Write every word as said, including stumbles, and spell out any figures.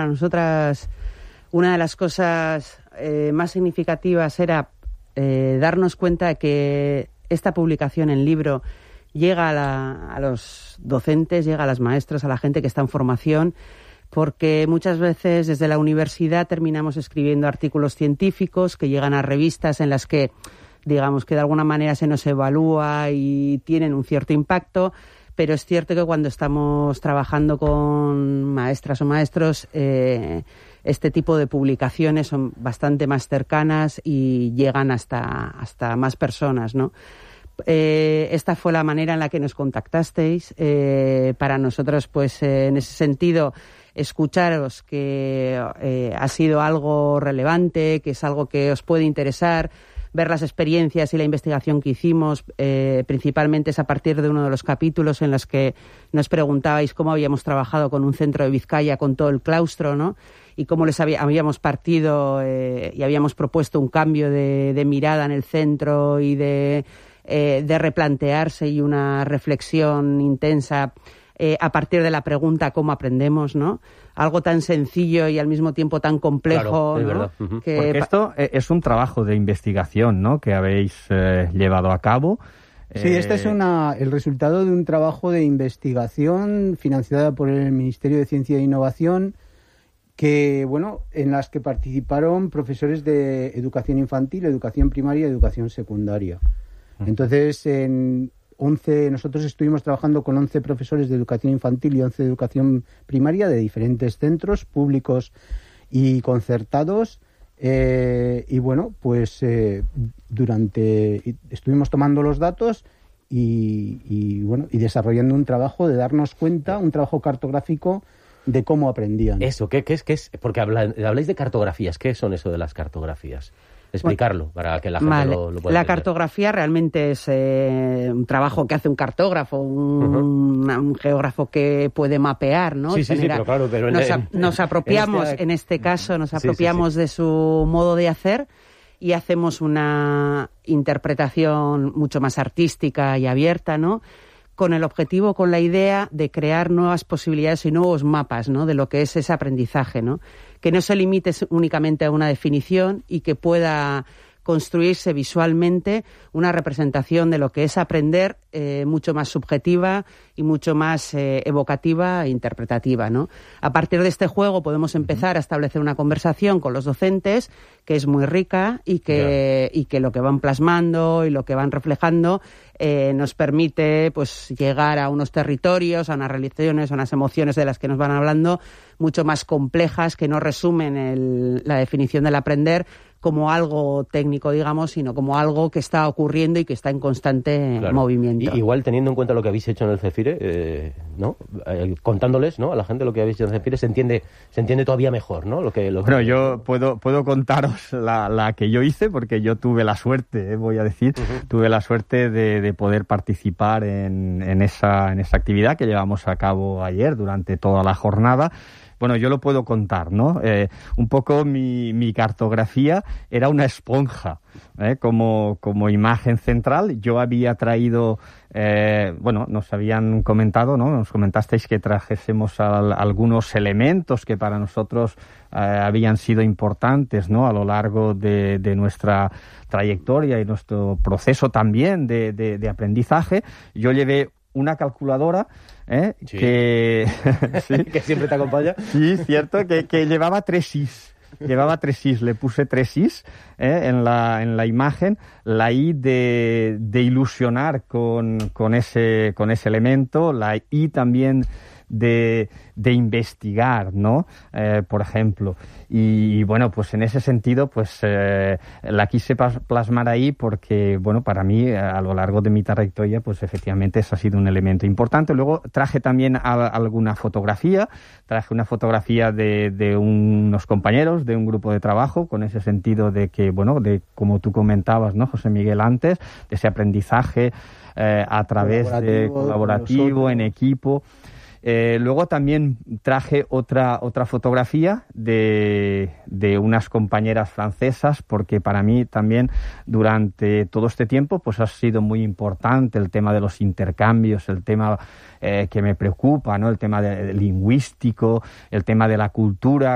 para nosotras una de las cosas eh, más significativas era eh, darnos cuenta de que esta publicación en libro llega a, la, a los docentes, llega a los maestros, a la gente que está en formación, porque muchas veces desde la universidad terminamos escribiendo artículos científicos que llegan a revistas en las que, digamos, que de alguna manera se nos evalúa y tienen un cierto impacto, pero es cierto que cuando estamos trabajando con maestras o maestros, eh, este tipo de publicaciones son bastante más cercanas y llegan hasta, hasta más personas, ¿no? Eh, esta fue la manera en la que nos contactasteis. Eh, para nosotros, pues, eh, en ese sentido, escucharos que eh, ha sido algo relevante, que es algo que os puede interesar, ver las experiencias y la investigación que hicimos, eh, principalmente es a partir de uno de los capítulos en los que nos preguntabais cómo habíamos trabajado con un centro de Vizcaya, con todo el claustro, ¿no? Y cómo les había, habíamos partido eh, y habíamos propuesto un cambio de, de mirada en el centro y de, eh, de replantearse y una reflexión intensa eh, a partir de la pregunta ¿cómo aprendemos?, ¿no? Algo tan sencillo y al mismo tiempo tan complejo, claro, es ¿no? verdad. Uh-huh. Que... Porque esto es un trabajo de investigación, ¿no?, que habéis eh, llevado a cabo. Sí, este es una, el resultado de un trabajo de investigación financiada por el Ministerio de Ciencia e Innovación, que, bueno, en las que participaron profesores de educación infantil, educación primaria y educación secundaria. Entonces, en once, nosotros estuvimos trabajando con once profesores de educación infantil y once de educación primaria de diferentes centros públicos y concertados. Eh, y bueno, pues eh, durante estuvimos tomando los datos y, y bueno y desarrollando un trabajo de darnos cuenta, un trabajo cartográfico de cómo aprendían. Eso, ¿qué, qué es? ¿Qué es? Porque habla, habláis de cartografías. ¿Qué son eso de las cartografías? Explicarlo, bueno, para que la gente vale. lo, lo pueda La entender. cartografía realmente es eh, un trabajo que hace un cartógrafo, un, uh-huh. un geógrafo que puede mapear, ¿no? Sí, sí, Genera, sí, pero claro, pero en, nos, en, nos apropiamos, en este, en este caso, nos apropiamos sí, sí, sí. de su modo de hacer y hacemos una interpretación mucho más artística y abierta, ¿no?, con el objetivo, con la idea de crear nuevas posibilidades y nuevos mapas, ¿no?, de lo que es ese aprendizaje, ¿no?, que no se limite únicamente a una definición y que pueda construirse visualmente una representación de lo que es aprender eh, mucho más subjetiva y mucho más eh, evocativa e interpretativa, ¿no? A partir de este juego podemos empezar a establecer una conversación con los docentes que es muy rica y que, yeah. y que lo que van plasmando y lo que van reflejando eh, nos permite pues llegar a unos territorios, a unas relaciones, a unas emociones de las que nos van hablando mucho más complejas, que no resumen el, la definición del aprender como algo técnico, digamos, sino como algo que está ocurriendo y que está en constante claro. movimiento. Y, igual, teniendo en cuenta lo que habéis hecho en el CEFIRE, eh, ¿no? Eh, contándoles, ¿no?, a la gente lo que habéis hecho en el CEFIRE, se entiende, se entiende todavía mejor, ¿no? Lo que, lo bueno, que... yo puedo, puedo contaros la, la que yo hice, porque yo tuve la suerte, eh, voy a decir, uh-huh. tuve la suerte de, de poder participar en, en, esa, en esa actividad que llevamos a cabo ayer durante toda la jornada. Bueno, yo lo puedo contar, ¿no? Eh, un poco mi, mi cartografía era una esponja, ¿eh? como, como imagen central. Yo había traído, eh, bueno, nos habían comentado, ¿no? Nos comentasteis que trajésemos al, algunos elementos que para nosotros eh, habían sido importantes, ¿no?, a lo largo de, de nuestra trayectoria y nuestro proceso también de, de, de aprendizaje. Yo llevé una calculadora ¿eh? Sí. que sí. que siempre te acompaña. Sí, cierto, que, que llevaba tres is. Llevaba tres is, le puse tres is ¿eh? en la en la imagen, la i de, de ilusionar con, con ese con ese elemento, la i también de, de investigar, ¿no? Eh, por ejemplo. Y, y bueno, pues en ese sentido, pues eh, la quise plasmar ahí porque, bueno, para mí, a lo largo de mi trayectoria, pues efectivamente eso ha sido un elemento importante. Luego traje también a, alguna fotografía, traje una fotografía de, de unos compañeros de un grupo de trabajo, con ese sentido de que, bueno, de como tú comentabas, ¿no, José Miguel, antes, de ese aprendizaje eh, a través de colaborativo, en equipo. Eh, luego también traje otra otra fotografía de, de unas compañeras francesas, porque para mí también durante todo este tiempo pues ha sido muy importante el tema de los intercambios, el tema eh, que me preocupa, ¿no?, el tema de, de lingüístico, el tema de la cultura.